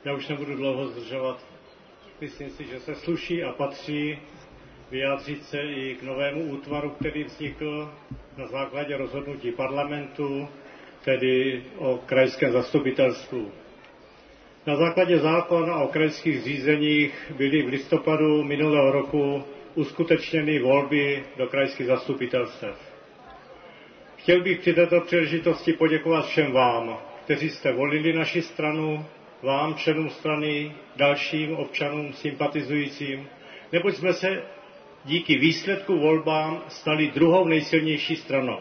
Já už nebudu dlouho zdržovat. Myslím si, že se sluší a patří vyjádřit se i k novému útvaru, který vznikl na základě rozhodnutí parlamentu, tedy o krajském zastupitelstvu. Na základě zákona o krajských řízeních byly v listopadu minulého roku uskutečněny volby do krajských zastupitelstev. Chtěl bych při této příležitosti poděkovat všem vám, kteří jste volili naši stranu, vám, členům strany, dalším občanům sympatizujícím, neboť jsme se díky výsledku volbám stali druhou nejsilnější stranou.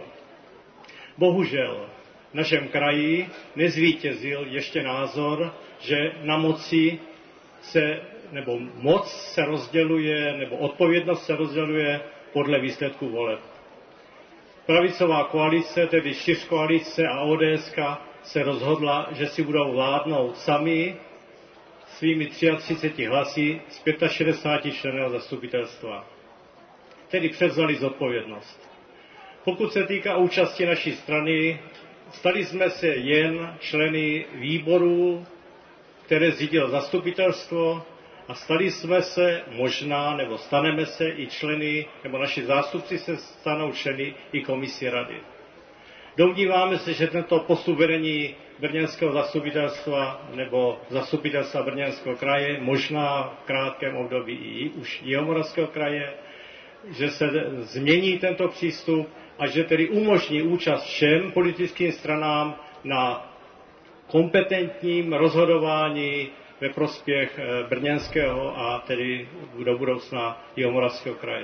Bohužel v našem kraji nezvítězil ještě názor, že na moci nebo moc se rozděluje, nebo odpovědnost se rozděluje podle výsledků voleb. Pravicová koalice, tedy čtyřkoalice a ODS se rozhodla, že si budou vládnout sami svými 33 hlasy z 65 členů zastupitelstva. Tedy převzali zodpovědnost. Pokud se týká účasti naší strany, stali jsme se jen členy výborů, které zřídilo zastupitelstvo, a stali jsme se možná, nebo staneme se i členy, nebo naši zástupci se stanou členy i komisí rady. Domníváme se, že tento postup vedení brněnského zastupitelstva nebo zastupitelstva Brněnského kraje, možná v krátkém období i už Jihomoravského kraje, že se změní tento přístup a že tedy umožní účast všem politickým stranám na kompetentním rozhodování ve prospěch Brněnského a tedy do budoucna Jihomoravského kraje.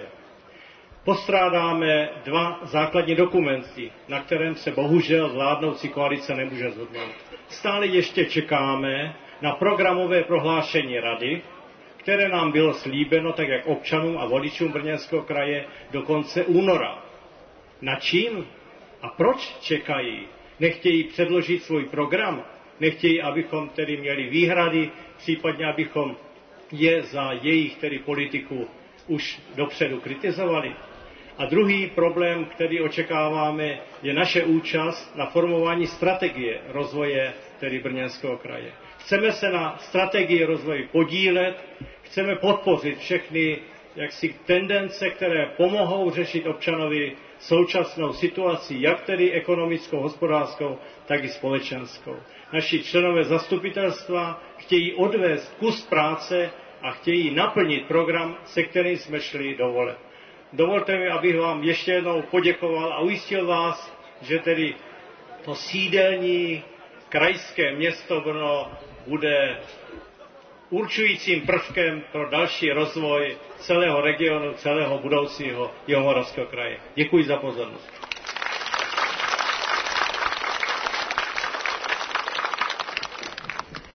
Postrádáme dva základní dokumenty, na kterém se bohužel vládnoucí koalice nemůže shodnout. Stále ještě čekáme na programové prohlášení rady, které nám bylo slíbeno, tak jak občanům a voličům Brněnského kraje, do konce února. Na čím a proč čekají? Nechtějí předložit svůj program? Nechtějí, abychom tedy měli výhrady, případně abychom je za jejich tedy politiku už dopředu kritizovali? A druhý problém, který očekáváme, je naše účast na formování strategie rozvoje tedy Brněnského kraje. Chceme se na strategii rozvoje podílet, chceme podpořit všechny tendence, které pomohou řešit občanovi současnou situaci, jak tedy ekonomickou, hospodářskou, tak i společenskou. Naši členové zastupitelstva chtějí odvést kus práce a chtějí naplnit program, se kterým jsme šli do voleb. Dovolte mi, abych vám ještě jednou poděkoval a ujistil vás, že tedy to sídelní krajské město Brno bude určujícím prvkem pro další rozvoj celého regionu, celého budoucího Jihomoravského kraje. Děkuji za pozornost.